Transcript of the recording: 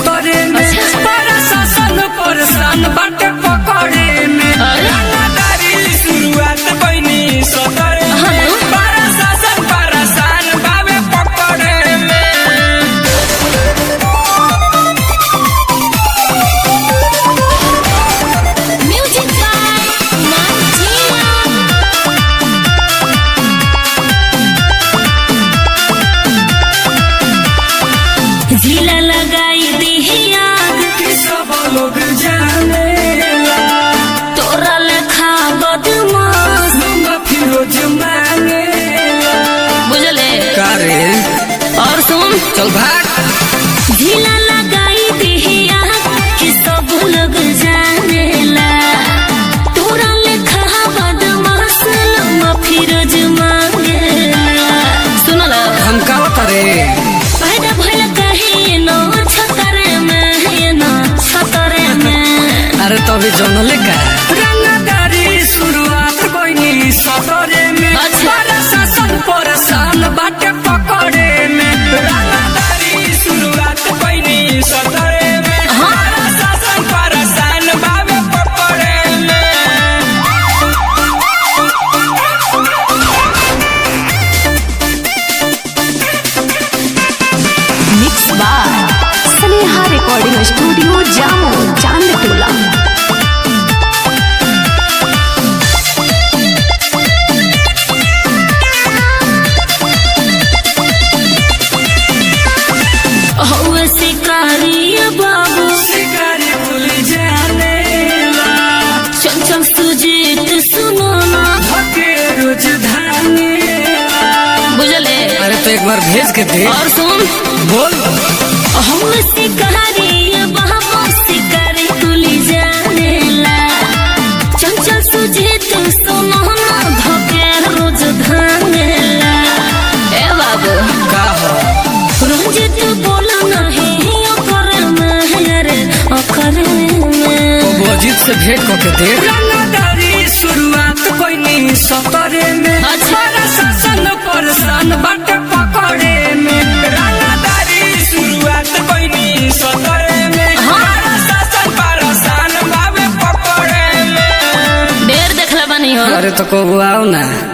सतरे में प्रशासन परेशान बाटे पकड़े में रंगदारी शुरुआत बनी सतरे में प्रशासन परेशान बाबे पकड़े में। म्यूजिक बाय जिला लगाई दी आग सब लोग जानेला तोरा लेखा बदमाश फिरोज मांगेला। बुझले का रे और सुन चल भाग। जिला लगाई दी आग कि सब लोग जानेला तोरा लेखा बदमाश फिरोज मांगेला। सुनला हम का करे पैदा भइल कहीं न छतरे में अरे तभी जनले का रंगदारी शुरुआत बनी सतरे में प्रशासन परेशान बाटे पकड़े में रंगदारी शुरुआत बनी सतरे में प्रशासन परेशान बाबे पकड़े में। Mix by Sneha recording studio Jamo Chandtola. हौवे शिकारी बाबू शिकारी भूल जानेला चंचल सुजीत सुनो ना धके रोज धानेला। बुझले अरे तो एक बार भेज के दे और सुन बोल। हौवे शिकारी बाबू शिकारी तुली जानेला चंचल सुजीत सुनो ना धके रोज धानेला। ए बाबू का हो रंजित बोला नहीं ओकर में वो अजीत से भेंट करके दे रंगदारी शुरुआत बनी सतरे में प्रशासन परेशान बाटे पकड़े में रंगदारी शुरुआत बनी सतरे में प्रशासन परेशान बाबे पकड़े में। ढेर देखला बनी हो। अरे तो को आओ ना।